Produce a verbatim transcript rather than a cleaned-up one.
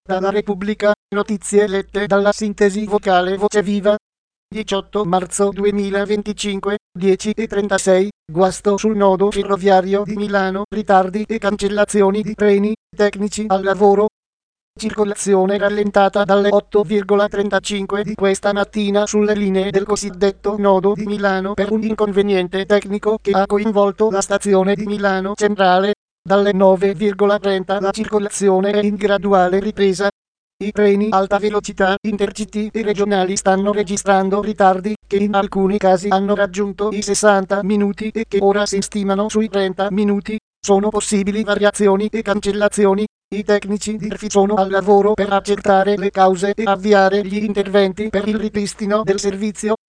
Dalla Repubblica, notizie lette dalla sintesi vocale Voce Viva. diciotto marzo duemilaventicinque, dieci e trentasei, guasto sul nodo ferroviario di Milano, ritardi e cancellazioni di treni, tecnici al lavoro. Circolazione rallentata dalle otto virgola trentacinque di questa mattina sulle linee del cosiddetto nodo di Milano per un inconveniente tecnico che ha coinvolto la stazione di Milano Centrale. Dalle nove virgola trenta la circolazione è in graduale ripresa. I treni alta velocità, intercity e regionali stanno registrando ritardi che in alcuni casi hanno raggiunto i sessanta minuti e che ora si stimano sui trenta minuti. Sono possibili variazioni e cancellazioni. I tecnici di R F I sono al lavoro per accertare le cause e avviare gli interventi per il ripristino del servizio.